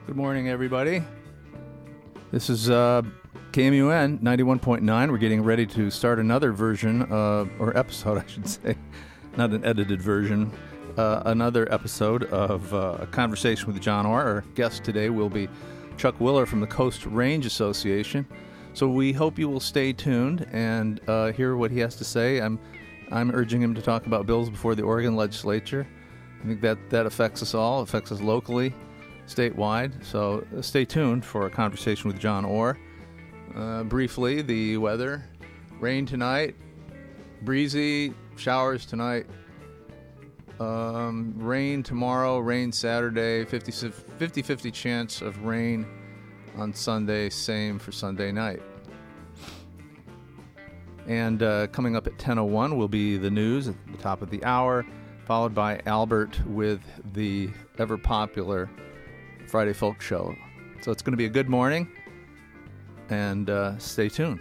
Good morning, everybody. This is KMUN 91.9. We're getting ready to start another version, or episode, I should say, not an edited version, another episode of A Conversation with John Orr. Our guest today will be Chuck Willer from the Coast Range Association. So we hope you will stay tuned and hear what he has to say. I'm urging him to talk about bills before the Oregon legislature. I think that affects us all, affects us locally, statewide. So stay tuned for A Conversation with John Orr. Briefly, the weather: rain tonight, breezy, showers tonight, rain tomorrow, rain Saturday, 50-50 chance of rain on Sunday, same for Sunday night. And coming up at 10:01 will be the news at the top of the hour, followed by Albert with the ever-popular Friday Folk Show. So it's going to be a good morning, and stay tuned.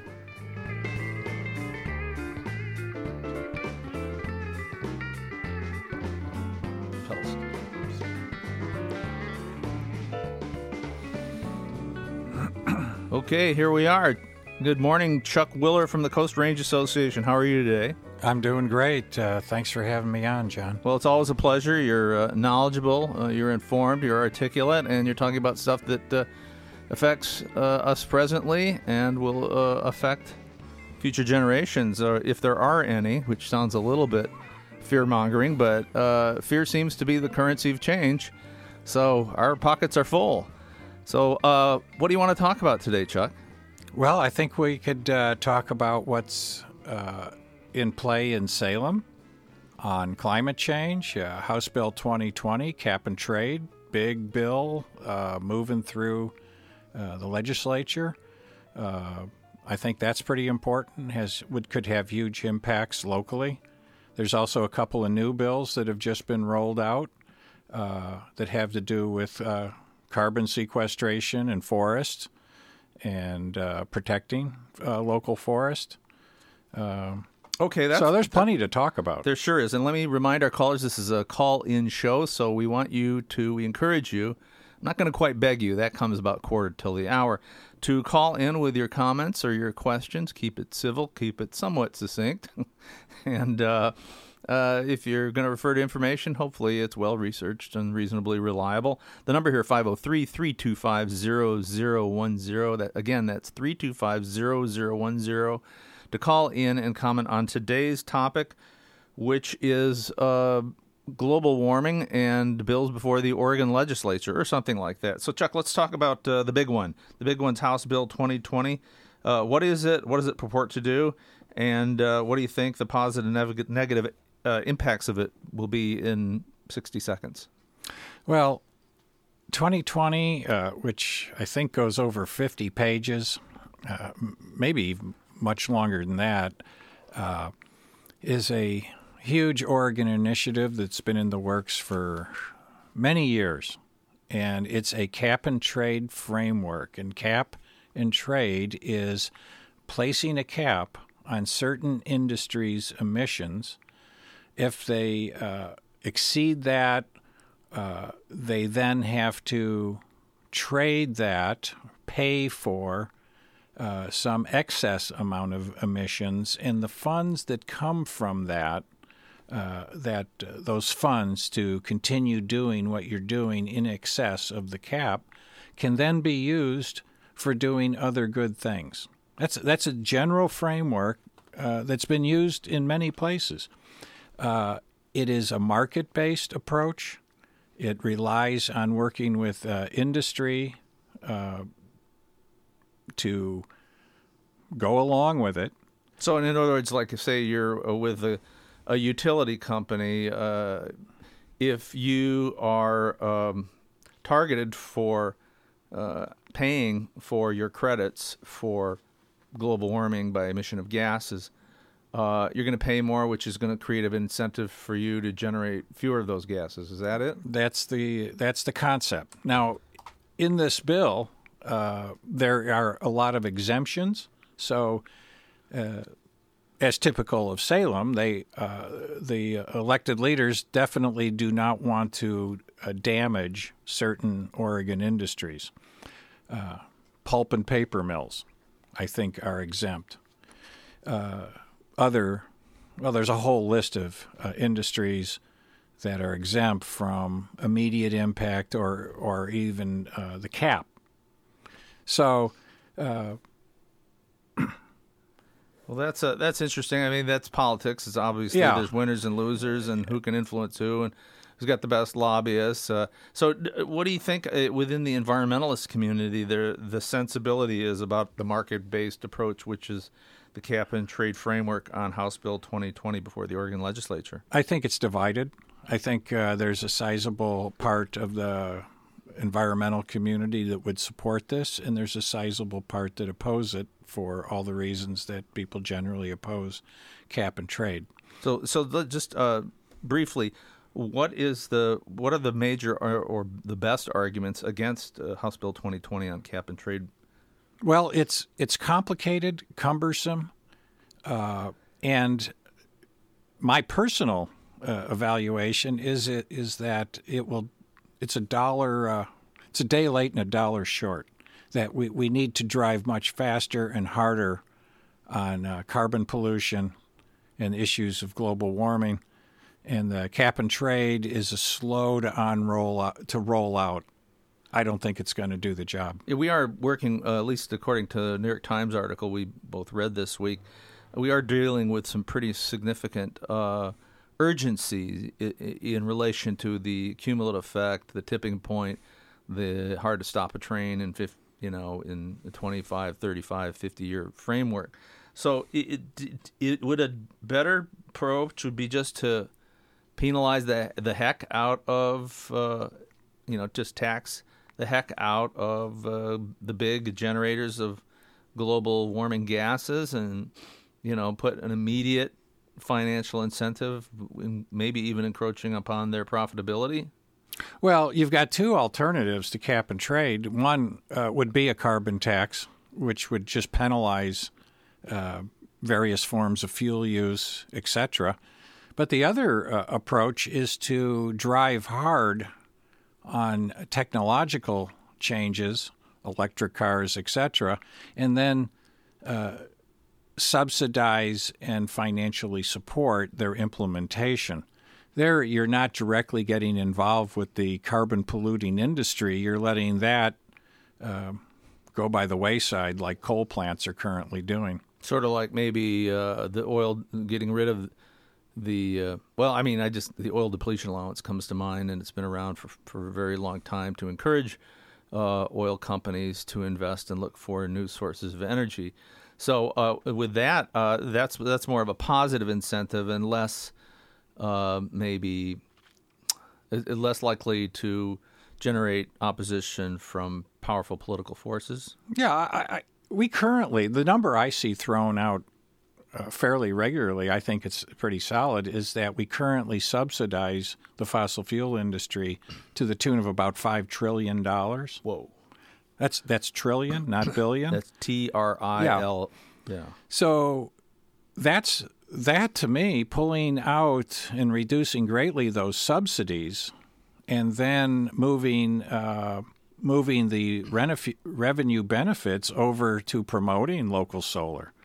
Okay, here we are. Good morning, Chuck Willer from the Coast Range Association. How are you today? I'm doing great. Thanks for having me on, John. Well, it's always a pleasure. You're knowledgeable, you're informed, you're articulate, and you're talking about stuff that affects us presently and will affect future generations, if there are any, which sounds a little bit fear-mongering, but fear seems to be the currency of change, so our pockets are full. So what do you want to talk about today, Chuck? Well, I think we could talk about what's in play in Salem on climate change. House Bill 2020, cap and trade, big bill moving through the legislature. I think that's pretty important. Could have huge impacts locally. There's also a couple of new bills that have just been rolled out that have to do with carbon sequestration and forests and protecting local forest. Okay, so there's plenty to talk about. There sure is. And let me remind our callers, this is a call-in show, so we encourage you, I'm not going to quite beg you, that comes about quarter till the hour, to call in with your comments or your questions. Keep it civil, keep it somewhat succinct. And if you're going to refer to information, hopefully it's well-researched and reasonably reliable. The number here, 503-325-0010. Again, that's 325-0010 to call in and comment on today's topic, which is global warming and bills before the Oregon legislature or something like that. So, Chuck, let's talk about the big one. The big one's House Bill 2020. What is it? What does it purport to do? And what do you think the positive and negative impacts of it will be in 60 seconds? Well, 2020, which I think goes over 50 pages, maybe much longer than that, is a huge Oregon initiative that's been in the works for many years. And it's a cap and trade framework. And cap and trade is placing a cap on certain industries' emissions. If they exceed that, they then have to trade that, pay for some excess amount of emissions, and the funds that come from that, those funds to continue doing what you're doing in excess of the cap, can then be used for doing other good things. That's a general framework that's been used in many places. It is a market-based approach. It relies on working with industry to go along with it. So, in other words, like say you're with a utility company, if you are targeted for paying for your credits for global warming by emission of gases, you're going to pay more, which is going to create an incentive for you to generate fewer of those gases. Is that it? That's the concept. Now, in this bill, there are a lot of exemptions. So, as typical of Salem, the elected leaders definitely do not want to damage certain Oregon industries. Pulp and paper mills, I think, are exempt. There's a whole list of industries that are exempt from immediate impact or even the cap. So, well, that's interesting. I mean, that's politics. It's obviously there's winners and losers, and who can influence who, and who's got the best lobbyists. So, what do you think within the environmentalist community? The sensibility is about the market-based approach, which is the cap and trade framework on House Bill 2020 before the Oregon legislature. I think it's divided. I think there's a sizable part of the environmental community that would support this, and there's a sizable part that oppose it for all the reasons that people generally oppose cap and trade. So just briefly, what are the major or the best arguments against House Bill 2020 on cap and trade? Well, it's complicated, cumbersome, and my personal evaluation is that it's it's a day late and a dollar short. That we need to drive much faster and harder on carbon pollution and issues of global warming, and the cap and trade is a slow to roll out. I don't think it's going to do the job. We are working, at least according to the New York Times article we both read this week, we are dealing with some pretty significant urgency in relation to the cumulative effect, the tipping point, the hard to stop a train in a 25, 35, 50-year framework. So it would a better approach would be just to penalize the heck out of, just tax the heck out of the big generators of global warming gases and, put an immediate financial incentive, maybe even encroaching upon their profitability? Well, you've got two alternatives to cap and trade. One would be a carbon tax, which would just penalize various forms of fuel use, etc. But the other approach is to drive hard on technological changes, electric cars, etc., and then subsidize and financially support their implementation. There, you're not directly getting involved with the carbon polluting industry. You're letting that go by the wayside like coal plants are currently doing. Sort of like maybe the oil, getting rid of the oil depletion allowance comes to mind, and it's been around for a very long time to encourage oil companies to invest and look for new sources of energy. So with that, that's more of a positive incentive and less maybe less likely to generate opposition from powerful political forces. Yeah, we currently, the number I see thrown out fairly regularly, I think it's pretty solid, is that we currently subsidize the fossil fuel industry to the tune of about $5 trillion. Whoa. That's trillion, not billion. That's TRIL. Yeah. So that to me, pulling out and reducing greatly those subsidies and then moving the revenue benefits over to promoting local solar,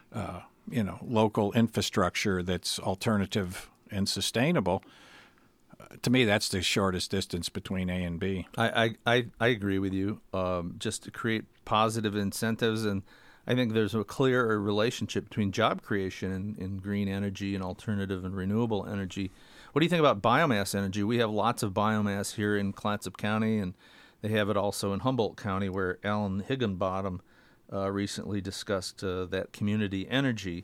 local infrastructure that's alternative and sustainable. To me, that's the shortest distance between A and B. I agree with you. Just to create positive incentives, and I think there's a clear relationship between job creation and green energy and alternative and renewable energy. What do you think about biomass energy? We have lots of biomass here in Clatsop County, and they have it also in Humboldt County, where Alan Higginbottom recently discussed that community energy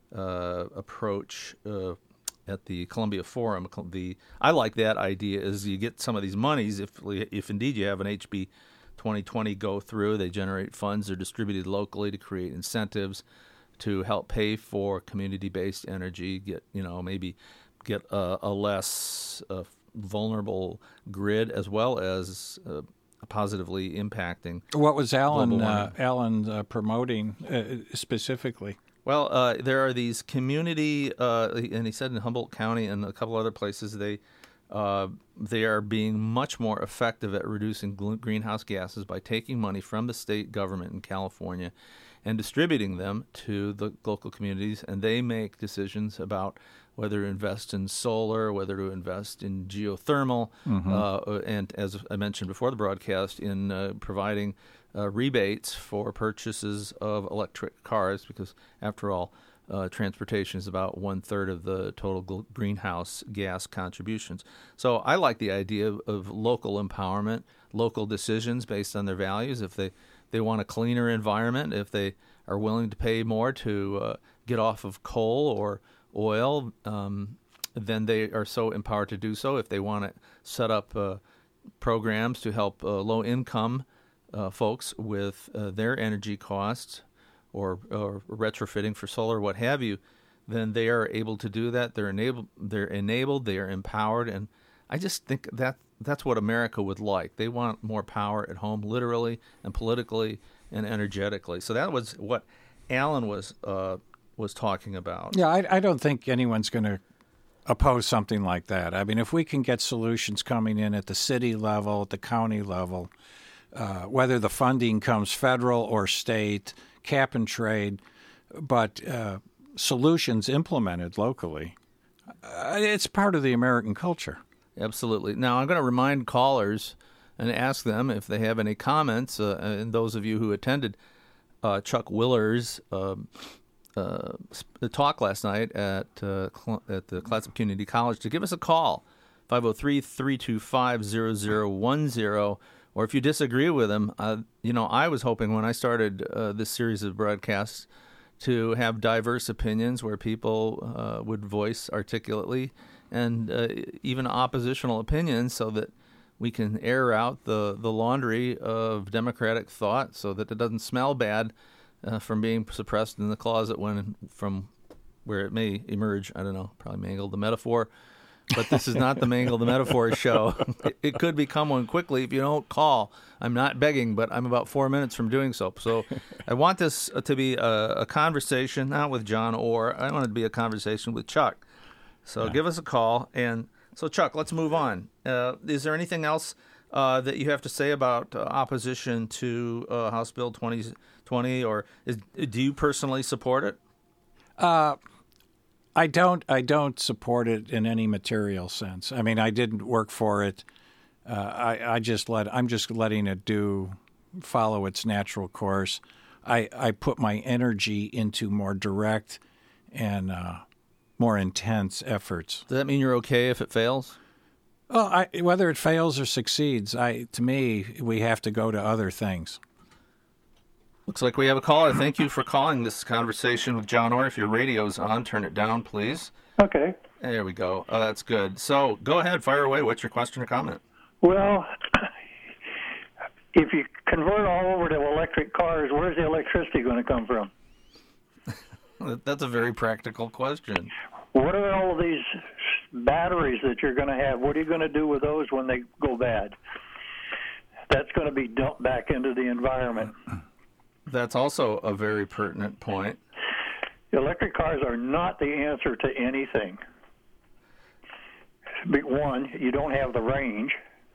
approach at the Columbia Forum. I like that idea. Is you get some of these monies if indeed you have an HB 2020 go through, they generate funds, they're distributed locally to create incentives to help pay for community-based energy. Maybe get a less vulnerable grid, as well as positively impacting. What was Alan promoting specifically? Well, there are these community, and he said in Humboldt County and a couple other places, they they are being much more effective at reducing greenhouse gases by taking money from the state government in California and distributing them to the local communities, and they make decisions about whether to invest in solar, whether to invest in geothermal, and as I mentioned before the broadcast, in providing rebates for purchases of electric cars, because after all, transportation is about 1/3 of the total greenhouse gas contributions. So I like the idea of local empowerment, local decisions based on their values. If they want a cleaner environment, if they are willing to pay more to get off of coal or oil, then they are so empowered to do so. If they want to set up programs to help low-income folks with their energy costs or retrofitting for solar, what have you, then they are able to do that. They're enabled, they are empowered, and I just think that's what America would like. They want more power at home, literally and politically and energetically. So that was what Alan was talking about. Yeah, I don't think anyone's going to oppose something like that. I mean, if we can get solutions coming in at the city level, at the county level, whether the funding comes federal or state, cap and trade, but solutions implemented locally, it's part of the American culture. Absolutely. Now, I'm going to remind callers and ask them if they have any comments, and those of you who attended Chuck Willer's talk last night at the Clatsop Community College, to give us a call, 503-325-0010. Or if you disagree with him, I was hoping when I started this series of broadcasts to have diverse opinions where people would voice articulately and even oppositional opinions, so that we can air out the laundry of democratic thought, so that it doesn't smell bad from being suppressed in the closet from where it may emerge. I don't know, probably mangled the metaphor. But this is not the Mangle the Metaphor show. It could become one quickly if you don't call. I'm not begging, but I'm about 4 minutes from doing so. So I want this to be a conversation, not with John Orr. I want it to be a conversation with Chuck. So give us a call. And so, Chuck, let's move on. Is there anything else that you have to say about opposition to House Bill 2020, or do you personally support it? I don't support it in any material sense. I mean, I didn't work for it. I'm just letting it follow its natural course. I put my energy into more direct and more intense efforts. Does that mean you're okay if it fails? Well, whether it fails or succeeds, to me, we have to go to other things. Looks like we have a caller. Thank you for calling this conversation with John Orr. If your radio's on, turn it down, please. Okay. There we go. That's good. So go ahead, fire away. What's your question or comment? Well, if you convert all over to electric cars, where's the electricity going to come from? That's a very practical question. What are all of these batteries that you're going to have? What are you going to do with those when they go bad? That's going to be dumped back into the environment. That's also a very pertinent point. Electric cars are not the answer to anything. One, you don't have the range.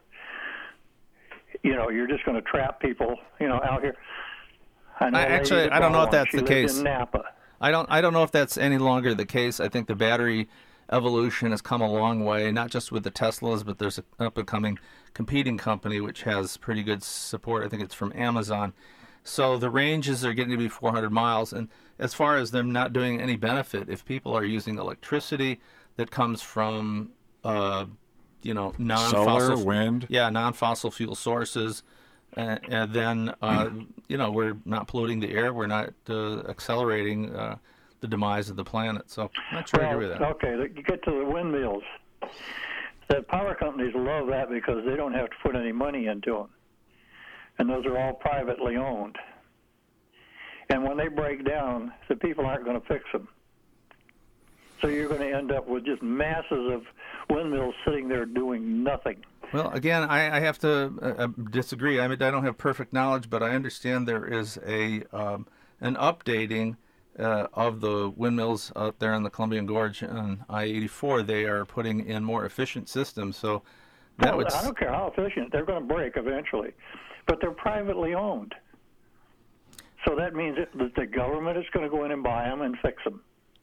You're just going to trap people, out here. I don't know if that's the case. In Napa. I don't know if that's any longer the case. I think the battery evolution has come a long way, not just with the Teslas, but there's an up-and-coming competing company which has pretty good support. I think it's from Amazon. So the ranges are getting to be 400 miles. And as far as them not doing any benefit, if people are using electricity that comes from, non-fossil... Solar, wind? Yeah, non-fossil fuel sources, and then, we're not polluting the air. We're not accelerating the demise of the planet. So I'm not sure I agree with that. Okay, you get to the windmills. The power companies love that because they don't have to put any money into them. And those are all privately owned. And when they break down, the people aren't going to fix them. So you're going to end up with just masses of windmills sitting there doing nothing. Well, again, I have to disagree. I mean, I don't have perfect knowledge, but I understand there is an updating of the windmills out there in the Columbian Gorge on I-84, they are putting in more efficient systems. So that would... I don't care how efficient. They're going to break eventually. But they're privately owned. So that means that the government is going to go in and buy them and fix them.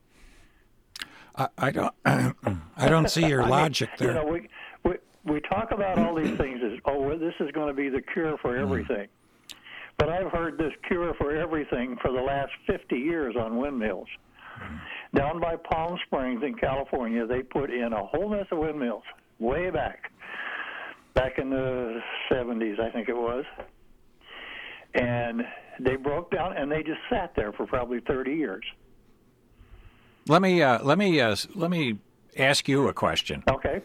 I don't see your logic there. You know, we talk about all these things as, well, this is going to be the cure for everything. But I've heard this cure for everything for the last 50 years on windmills. Down by Palm Springs in California, they put in a whole mess of windmills way back in the 70s, I think it was. And they broke down, and they just sat there for probably 30 years. Let me ask you a question. Okay.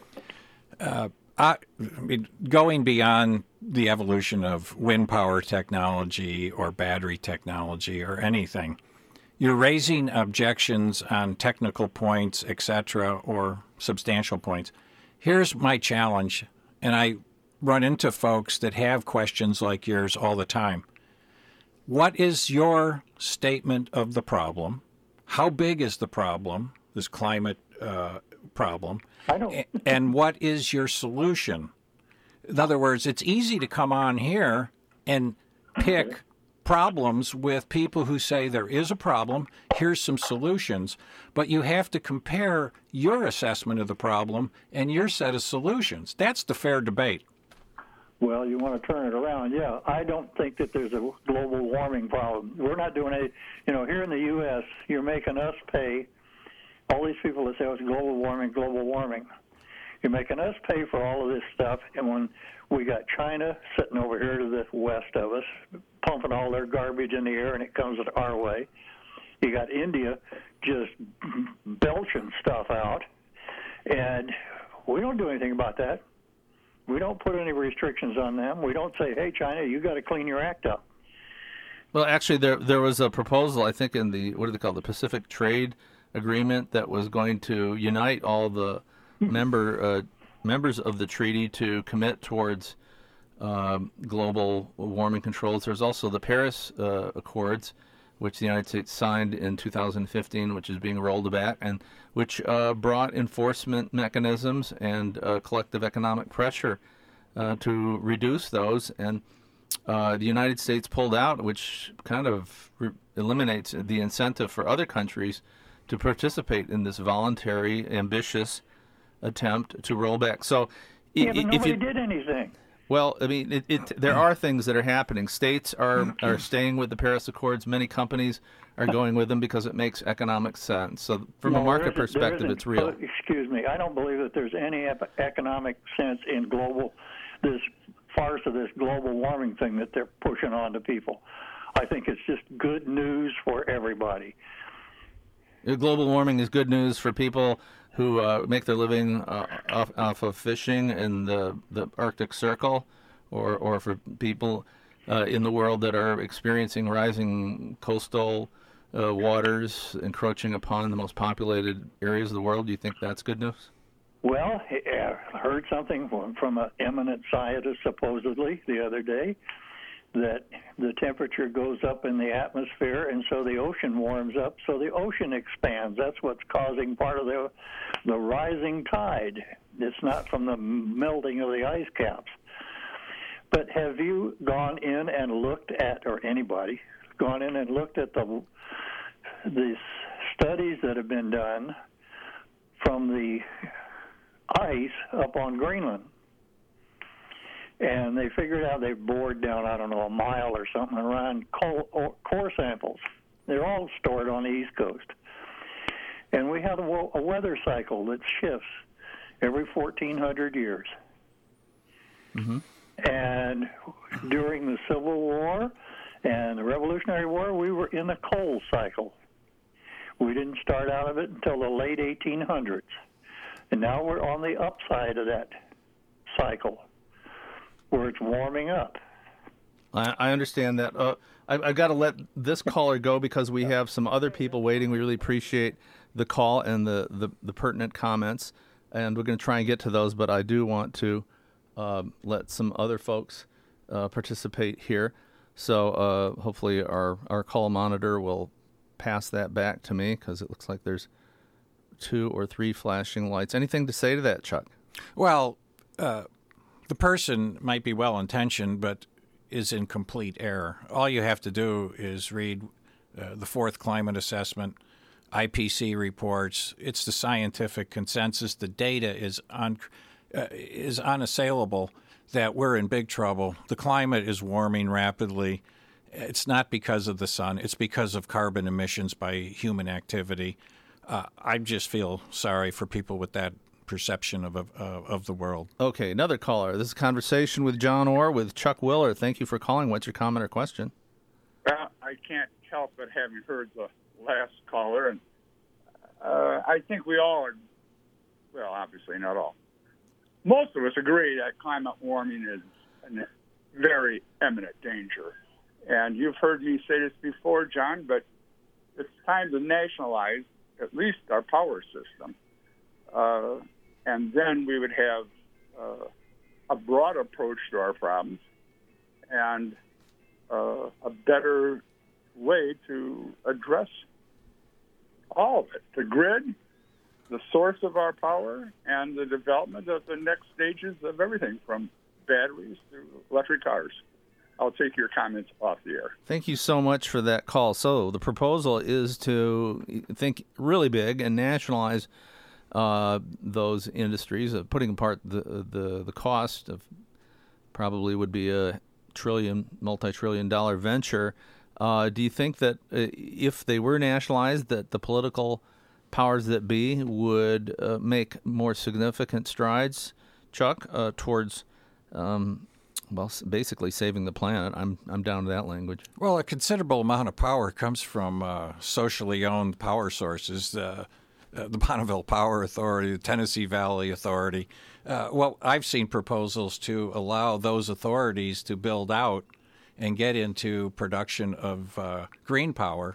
I mean, going beyond the evolution of wind power technology or battery technology or anything, you're raising objections on technical points, etc., or substantial points. Here's my challenge, and I run into folks that have questions like yours all the time. What is your statement of the problem? How big is the problem, this climate problem? I don't. And what is your solution? In other words, it's easy to come on here and pick problems with people who say there is a problem, here's some solutions, but you have to compare your assessment of the problem and your set of solutions. That's the fair debate. Well, you want to turn it around. Yeah, I don't think that there's a global warming problem. We're not doing any, here in the U.S., you're making us pay, all these people that say, it's global warming. You're making us pay for all of this stuff, and when we got China sitting over here to the west of us, pumping all their garbage in the air, and it comes our way. You got India just belching stuff out, and we don't do anything about that. We don't put any restrictions on them. We don't say, hey, China, you got to clean your act up. Well, actually, there was a proposal, I think, in the, what do they call it, the Pacific Trade Agreement that was going to unite all the members of the treaty to commit towards global warming controls. There's also the Paris Accords, which the United States signed in 2015, which is being rolled back, and which brought enforcement mechanisms and collective economic pressure to reduce those. And the United States pulled out, which kind of eliminates the incentive for other countries to participate in this voluntary, ambitious attempt to roll back. So, but nobody did anything. Well, I mean, there are things that are happening. States are staying with the Paris Accords. Many companies are going with them because it makes economic sense. So from a market perspective, it's real. Excuse me. I don't believe that there's any economic sense in this farce of this global warming thing that they're pushing on to people. I think it's just good news for everybody. Global warming is good news for people who make their living off of fishing in the Arctic Circle, or for people in the world that are experiencing rising coastal waters encroaching upon the most populated areas of the world. Do you think that's good news? Well, I heard something from an eminent scientist supposedly the other day that the temperature goes up in the atmosphere, and so the ocean warms up, so the ocean expands. That's what's causing part of the rising tide. It's not from the melting of the ice caps. But have you gone in and looked at, or anybody gone in and looked at the studies that have been done from the ice up on Greenland? And they figured out they bored down, a mile or something around core samples. They're all stored on the East Coast. And we have a weather cycle that shifts every 1,400 years. Mm-hmm. And during the Civil War and the Revolutionary War, we were in a coal cycle. We didn't start out of it until the late 1800s. And now we're on the upside of that cycle, where it's warming up. I understand that. I've got to let this caller go because we have some other people waiting. We really appreciate the call and the pertinent comments, and we're going to try and get to those, but I do want to let some other folks participate here. So hopefully our call monitor will pass that back to me because it looks like there's 2 or 3 flashing lights. Anything to say to that, Chuck? Well, the person might be well-intentioned, but is in complete error. All you have to do is read the 4th Climate Assessment, IPC reports. It's the scientific consensus. The data is unassailable that we're in big trouble. The climate is warming rapidly. It's not because of the sun. It's because of carbon emissions by human activity. I just feel sorry for people with that perception of the world. Okay, another caller. This is a conversation with John Orr with Chuck Willer. Thank you for calling. What's your comment or question? I can't help but having heard the last caller, and I think we all are, well, obviously not all. Most of us agree that climate warming is a very imminent danger. And you've heard me say this before, John, but it's time to nationalize at least our power system. And then we would have a broad approach to our problems and a better way to address all of it. The grid, the source of our power, and the development of the next stages of everything from batteries to electric cars. I'll take your comments off the air. Thank you so much for that call. So the proposal is to think really big and nationalize those industries, putting apart the cost of probably would be a multi-trillion-dollar venture. Do you think that if they were nationalized, that the political powers that be would make more significant strides, Chuck, towards basically saving the planet? I'm down to that language. Well, a considerable amount of power comes from socially owned power sources. The Bonneville Power Authority, the Tennessee Valley Authority. Well, I've seen proposals to allow those authorities to build out and get into production of green power.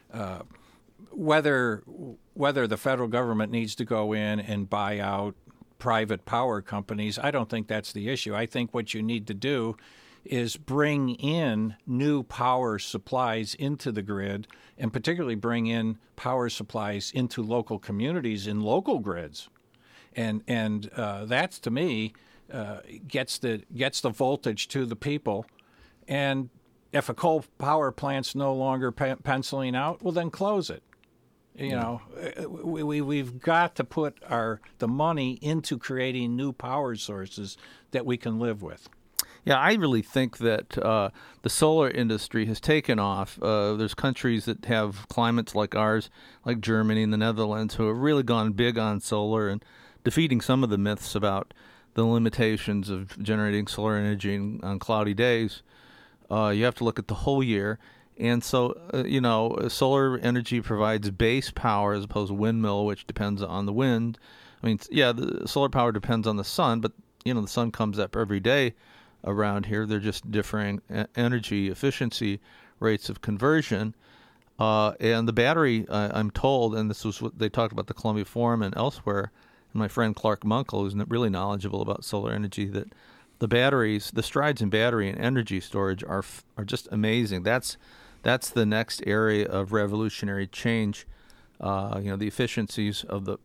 Whether the federal government needs to go in and buy out private power companies, I don't think that's the issue. I think what you need to do is bring in new power supplies into the grid, and particularly bring in power supplies into local communities in local grids, and that's, to me, gets the voltage to the people. And if a coal power plant's no longer penciling out, well, then close it. You know, we've got to put the money into creating new power sources that we can live with. Yeah, I really think that the solar industry has taken off. There's countries that have climates like ours, like Germany and the Netherlands, who have really gone big on solar and defeating some of the myths about the limitations of generating solar energy on cloudy days. You have to look at the whole year. And so, solar energy provides base power as opposed to windmill, which depends on the wind. I mean, yeah, the solar power depends on the sun, but, the sun comes up every day around here. They're just differing energy efficiency rates of conversion. And the battery, I'm told, and this was what they talked about the Columbia Forum and elsewhere, and my friend Clark Munkle, who's really knowledgeable about solar energy, that the batteries, the strides in battery and energy storage are just amazing. That's the next area of revolutionary change. The efficiencies of the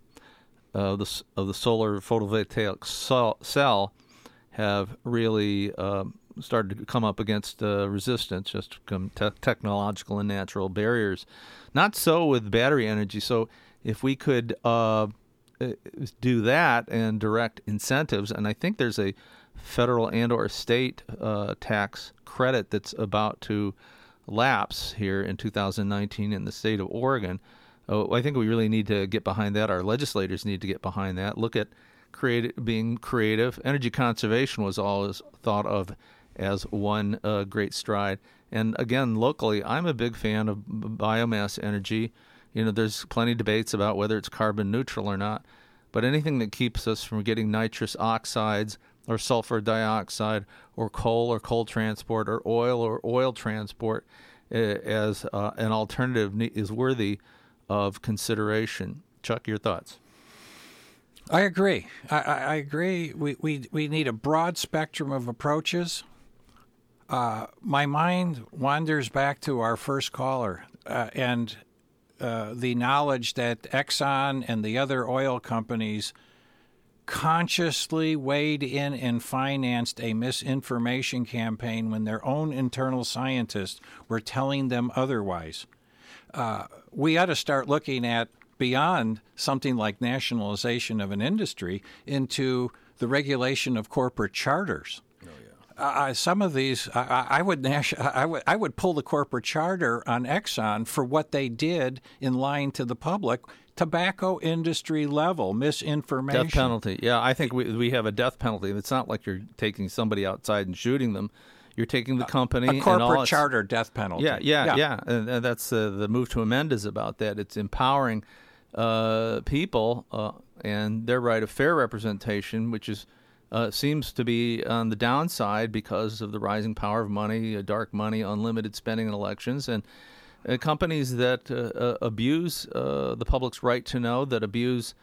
solar photovoltaic cell have really started to come up against resistance, just technological and natural barriers. Not so with battery energy. So if we could do that and direct incentives, and I think there's a federal and or state tax credit that's about to lapse here in 2019 in the state of Oregon. I think we really need to get behind that. Our legislators need to get behind that. Look at being creative. Energy conservation was always thought of as one great stride. And again, locally, I'm a big fan of biomass energy. There's plenty of debates about whether it's carbon neutral or not. But anything that keeps us from getting nitrous oxides or sulfur dioxide or coal transport or oil transport as an alternative is worthy of consideration. Chuck, your thoughts? I agree. I agree. We need a broad spectrum of approaches. My mind wanders back to our first caller, and the knowledge that Exxon and the other oil companies consciously weighed in and financed a misinformation campaign when their own internal scientists were telling them otherwise. We ought to start looking at beyond something like nationalization of an industry into the regulation of corporate charters. Some of these, I would pull the corporate charter on Exxon for what they did in lying to the public. Tobacco industry level misinformation. Death penalty. Yeah, I think we have a death penalty. It's not like you're taking somebody outside and shooting them. You're taking the company. A corporate and all charter death penalty. Yeah. And that's the move to amend is about that. It's empowering people and their right of fair representation, which is seems to be on the downside because of the rising power of money, dark money, unlimited spending in elections, and companies that abuse the public's right to know, that abuse,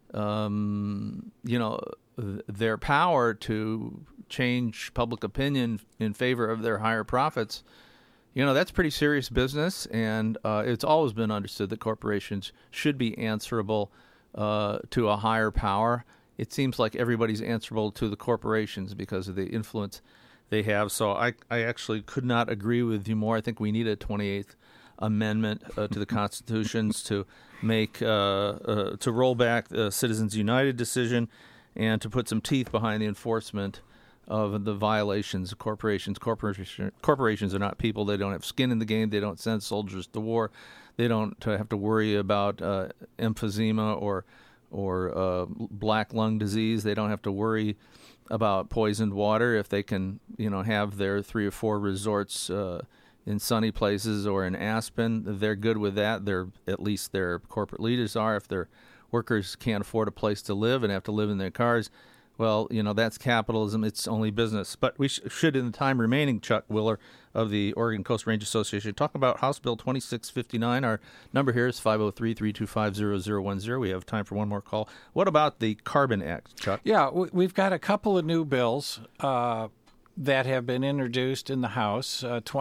their power to change public opinion in favor of their higher profits. That's pretty serious business, and it's always been understood that corporations should be answerable to a higher power. It seems like everybody's answerable to the corporations because of the influence they have. So I actually could not agree with you more. I think we need a 28th Amendment to the Constitutions to make to roll back the Citizens United decision and to put some teeth behind the enforcement of the violations of corporations. Corporations are not people. They don't have skin in the game. They don't send soldiers to war. They don't have to worry about emphysema or black lung disease. They don't have to worry about poisoned water if they can, have their 3 or 4 resorts in sunny places or in Aspen. They're good with that. At least their corporate leaders are. If their workers can't afford a place to live and have to live in their cars, well, that's capitalism. It's only business. But we should, in the time remaining, Chuck Willer of the Oregon Coast Range Association, talk about House Bill 2659. Our number here is 503-325-0010. We have time for one more call. What about the Carbon Act, Chuck? Yeah, we've got a couple of new bills that have been introduced in the House.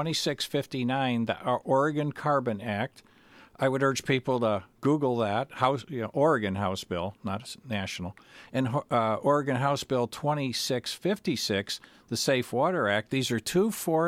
2659, the Oregon Carbon Act. I would urge people to Google that, Oregon House Bill, not national, and Oregon House Bill 2656, the Safe Water Act. These are two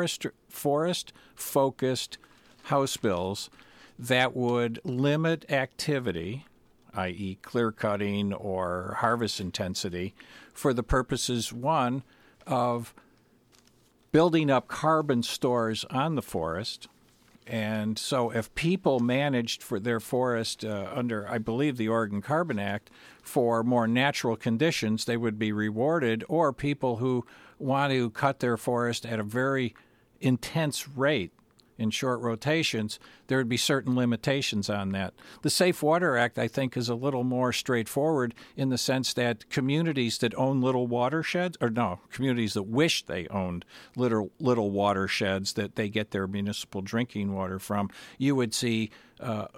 forest-focused House bills that would limit activity, i.e. clear cutting or harvest intensity, for the purposes, one, of building up carbon stores on the forest. And so if people managed for their forest under, I believe, the Oregon Carbon Act for more natural conditions, they would be rewarded, or people who want to cut their forest at a very intense rate in short rotations, there would be certain limitations on that. The Safe Water Act, I think, is a little more straightforward in the sense that communities that own little watersheds, communities that wish they owned little watersheds that they get their municipal drinking water from, you would see a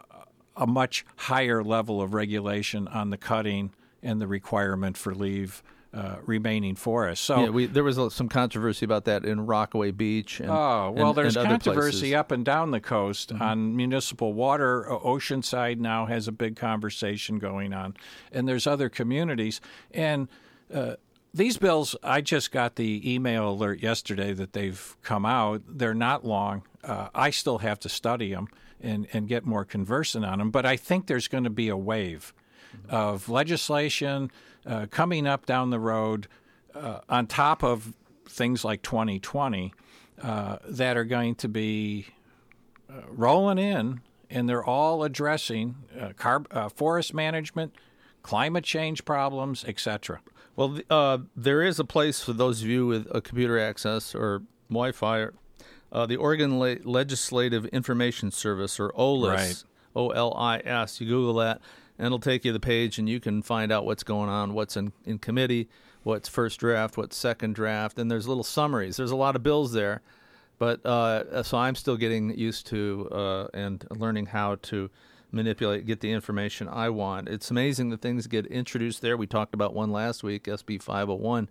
much higher level of regulation on the cutting and the requirement for remaining forests. So there was some controversy about that in Rockaway Beach. There's controversy places up and down the coast on municipal water. Oceanside now has a big conversation going on, and there's other communities. And these bills, I just got the email alert yesterday that they've come out. They're not long. I still have to study them and get more conversant on them, but I think there's going to be a wave of legislation coming up down the road on top of things like 2020 that are going to be rolling in, and they're all addressing forest management, climate change problems, etc. Well, there is a place for those of you with a computer access or Wi-Fi. The Oregon Legislative Information Service, or OLIS, right. OLIS. You Google that, and it'll take you to the page, and you can find out what's going on, what's in committee, what's first draft, what's second draft, and there's little summaries. There's a lot of bills there, but so I'm still getting used to and learning how to get the information I want. It's amazing that things get introduced there. We talked about one last week, SB 501,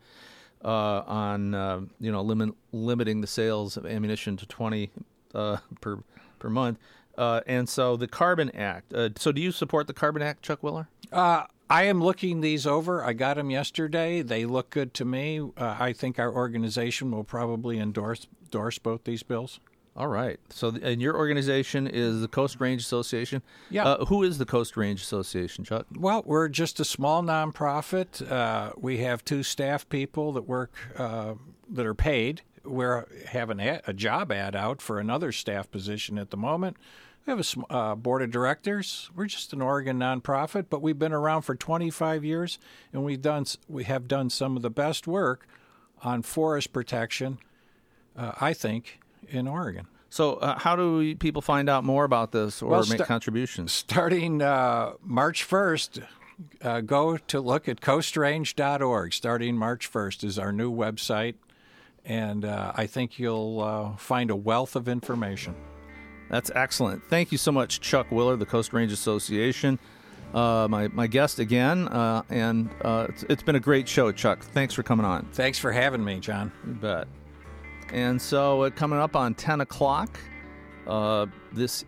on limiting the sales of ammunition to 20 per month. And so the Carbon Act. So do you support the Carbon Act, Chuck Willer? I am looking these over. I got them yesterday. They look good to me. I think our organization will probably endorse both these bills. All right. So, and your organization is the Coast Range Association. Yeah. Who is the Coast Range Association, Chuck? Well, we're just a small nonprofit. We have 2 staff people that work that are paid. We have a job ad out for another staff position at the moment. We have a board of directors. We're just an Oregon nonprofit, but we've been around for 25 years, and we have done some of the best work on forest protection, I think, in Oregon. So how do people find out more about this or make contributions? Starting March 1st, go to look at coastrange.org. Starting March 1st is our new website, and I think you'll find a wealth of information. That's excellent. Thank you so much, Chuck Willer, the Coast Range Association, my guest again. And it's been a great show, Chuck. Thanks for coming on. Thanks for having me, John. You bet. And so coming up on 10 o'clock, this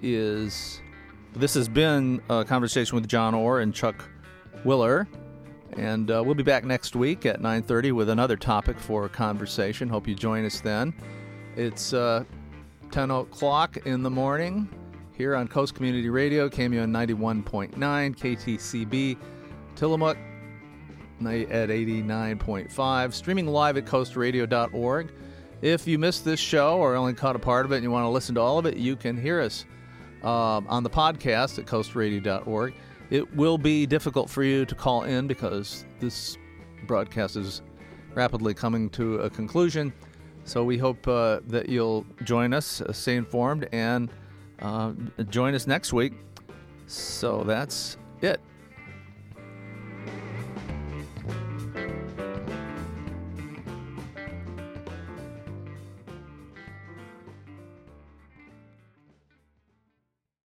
has been a conversation with John Orr and Chuck Willer. And we'll be back next week at 9:30 with another topic for conversation. Hope you join us then. It's 10 o'clock in the morning here on Coast Community Radio, KMUN 91.9, KTCB, Tillamook at 89.5, streaming live at coastradio.org. If you missed this show or only caught a part of it and you want to listen to all of it, you can hear us on the podcast at coastradio.org. It will be difficult for you to call in because this broadcast is rapidly coming to a conclusion. So we hope that you'll join us, stay informed, and join us next week. So that's it.